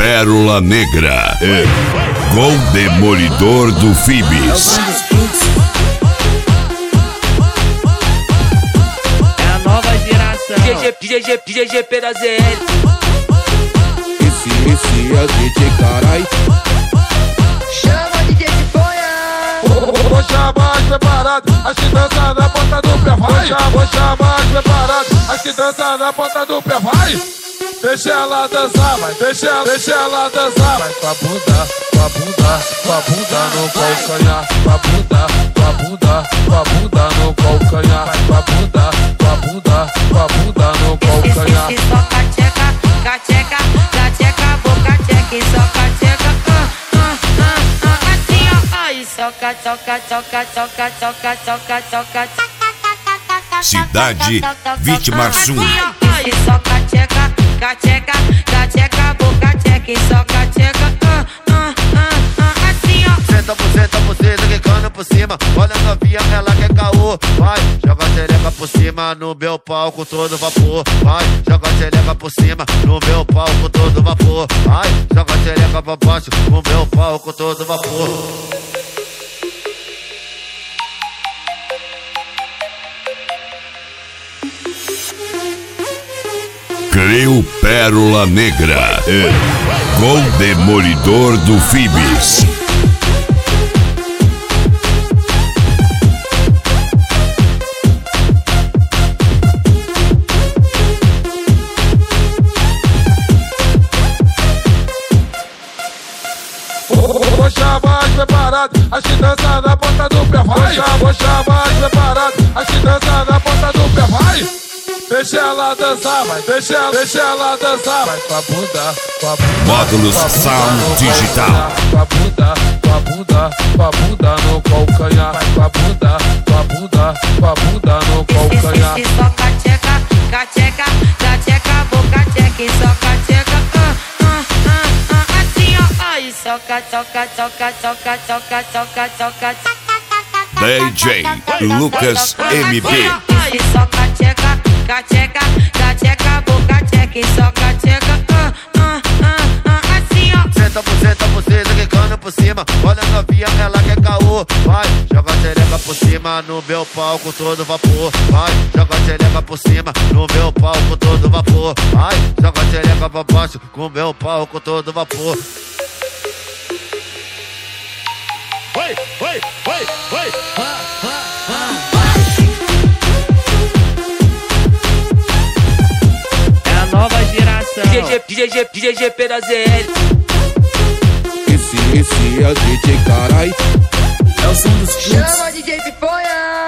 Pérola Negra com Demolidor do Fibis. É a nova geração. GG da ZL. Esse é DJ carai. Chama DJ de boia. Vou chamar as preparadas, as que dançam na ponta do pé, vai. Vou chamar as preparadas, as que dançam na ponta do pé, vai. Deixa ela dançar, vai. Deixa ela dançar, vai. Com a bunda no calcanhar. Com a bunda no calcanhar. Com a bunda no calcanhar. Só cateca, boca tcheca e só cateca, assim ó, aí soca. Cidade Vitimarsum. Aí só cateca, boca tcheca e só cateca, assim ó. Senta buceta, quicando por cima. Olha a novinha, ela quer caô. Vai, joga a xereca por cima no meu palco todo vapor. Vai, joga a xereca por cima no meu palco todo vapor. Vai, joga a xereca pra baixo no meu palco todo vapor. Creu Pérola Negra com Demolidor do Fibis. Vou chamar as preparadas, as que dançam na ponta do pé, vai. Vou chamar as preparadas, as que dançam na ponta do pé, vai. Deixa ela dançar, vai. Deixa ela dançar, vai. Com a bunda Módulos Sound Digital. Com a bunda no calcanhar. Com a bunda no calcanhar. Só cateca, boca tcheca e só cateca, assim ó, aí soca. DJ Lucas MB. Aí só cateca, boca tcheca e só cateca, assim ó. Senta buceta, quicando por cima. Olha a novinha, ela quer caô. Vai, joga a xereca por cima no meu palco todo vapor. Vai, joga a xereca por cima no meu palco todo vapor. Vai, joga a xereca pra baixo com meu palco todo vapor. Oi. É a nova geração. GG da ZL. Esse é DJ carai. É o som dos clubes. Chama DJ de boia.